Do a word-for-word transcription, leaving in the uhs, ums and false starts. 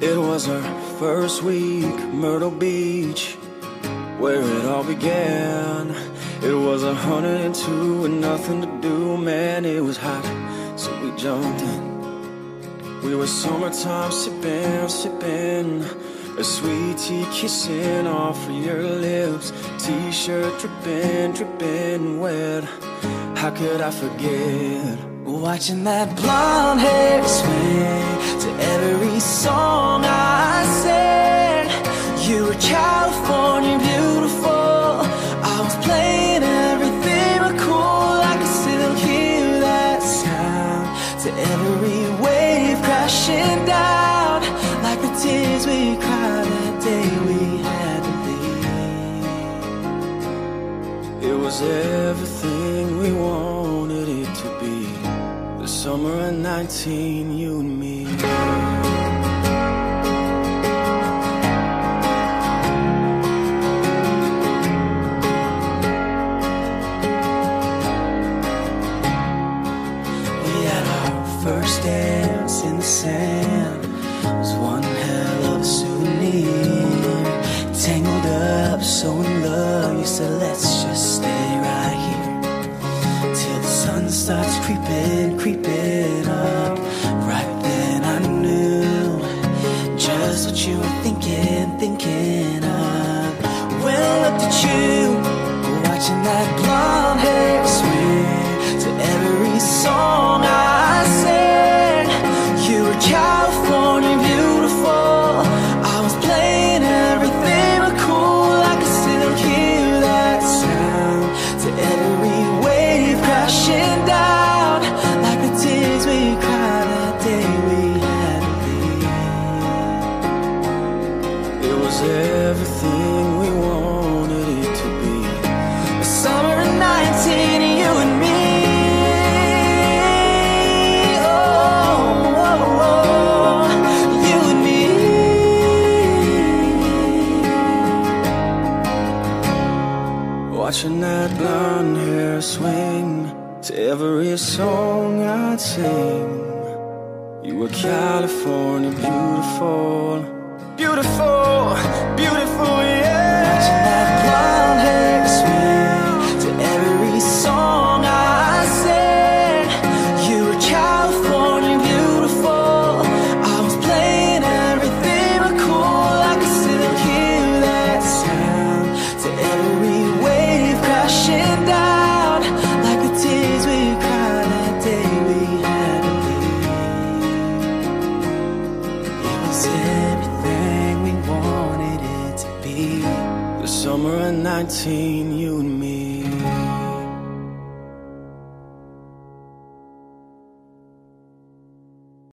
It was our first week, Myrtle Beach, where it all began. It was a hundred and two and nothing to do, man, it was hot, so we jumped in. We were summertime sipping, sipping, a sweet tea kissing off of your lips, t-shirt dripping, dripping wet. How could I forget? Watching that blonde hair swing to every song I sang. You were California beautiful. I was playing everything but cool. I could still hear that sound to every wave crashing down, like the tears we cried that day we had to leave. It was everything we wanted it to be. The summer of nineteen, you and me. First dance in the sand was one hell of a souvenir. Tangled up, so in love, you said let's just stay right here till the sun starts creeping, creeping up. Right then I knew just what you were thinking, thinking of. When I looked at you, watching that blonde hair swing to every song I sang. You were California beautiful. I was playing everything but cool. I could still hear that sound to every wave crashing down, like the tears we cried that day we had to leave. It was everything we wanted it to be. The summer of nineteen, you and me. Watching that blonde hair swing to every song I'd sing. You were California beautiful, beautiful, beautiful, yeah. Watching that blonde hair swing to every song I sang. You were California beautiful. I was playing everything but cool. I could still hear that sound to every crashing down, like the tears we cried that day we had to leave. It was everything we wanted it to be. The summer of nineteen, you and me.